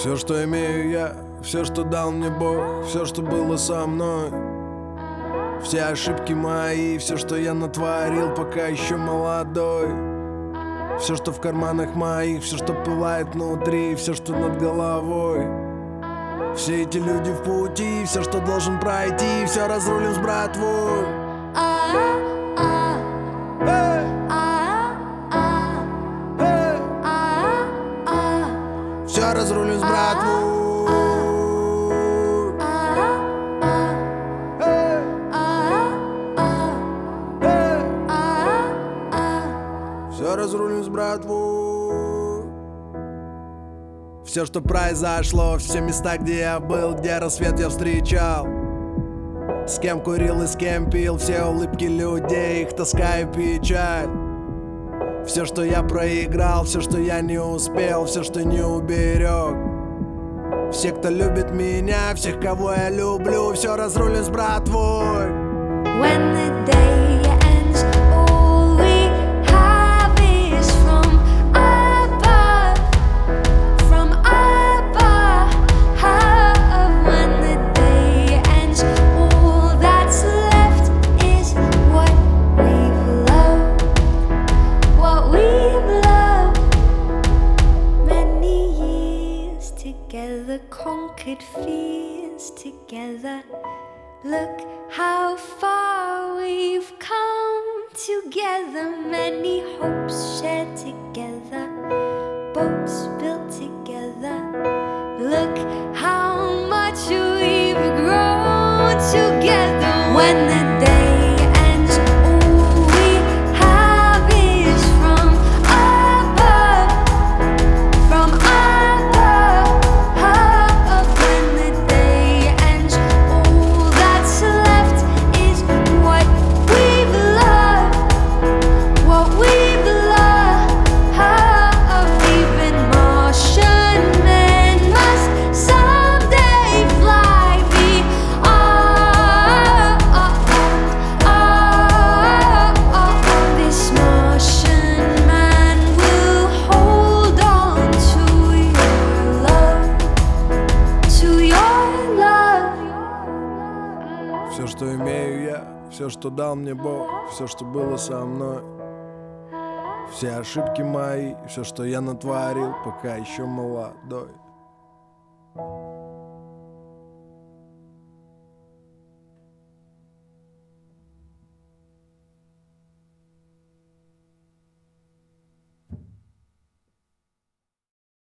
Все, что имею я, все, что дал мне Бог, все, что было со мной, все ошибки мои, все, что я натворил, пока еще молодой. Все, что в карманах моих, все, что пылает внутри, все, что над головой. Все эти люди в пути, все, что должен пройти, все разрулим с братвой. Все разрулим с братвой. Все разрулим с братвой. Все, что произошло, все места, где я был, где рассвет я встречал, с кем курил и с кем пил, все улыбки людей, их тоска и печаль. Все, что я проиграл, все, что я не успел, все, что не уберег. Все, кто любит меня, всех, кого я люблю, все разрулим с братвой. When the day ends, all we have is from above, from above. When the day ends, all that's left is what we've loved, what we've loved. Many years together, conquered fears together. Look how far we've come together. Many hopes shared together, boats built together. Look how much we've grown together. When the day ends, all we have is from above, from above. When the day ends, all that's left is what we've loved, what we've loved. Even Martian men must someday fly this Martian man will hold on to your love, to your love. Все, что имею я, все, что дал мне Бог, все, что было со мной, все ошибки мои, все, что я натворил, пока еще молодой.